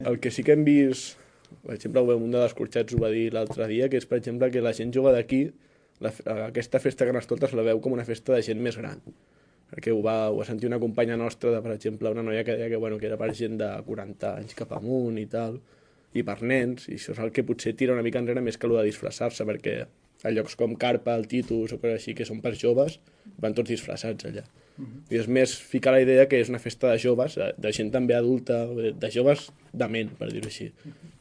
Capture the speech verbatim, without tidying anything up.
El que sí que hem vist, per exemple, un dels corxets ho va dir l'altre dia, que és, per exemple, que la gent jove d'aquí, la, aquesta festa Carnestoltes la veu com una festa de gent més gran. Perquè ho va, ho va sentir una companya nostra, de, per exemple, una noia que deia que, bueno, que era per gent de quaranta anys cap amunt i tal, i per nens, i això és el que potser tira una mica enrere més que el de disfressar-se, perquè a llocs com Carpa, el Titus o coses així, que són per joves, van tots disfressats allà. I és més ficar la idea que és una festa de joves, de gent també adulta, de joves de ment, per dir-ho així.